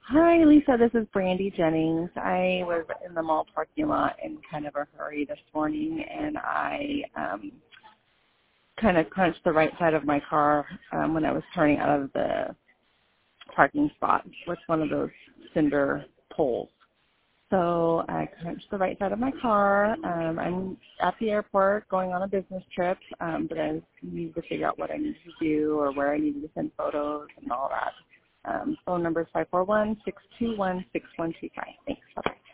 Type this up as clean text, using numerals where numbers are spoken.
Hi, Lisa. This is Brandy Jennings. I was in the mall parking lot in kind of a hurry this morning, and I kind of crunched the right side of my car when I was turning out of the parking spot with one of those cinder poles. So I crunched the right side of my car. I'm at the airport going on a business trip, but I need to figure out what I need to do or where I need to send photos and all that. Phone number is 541-621-6125. Thanks. Bye-bye.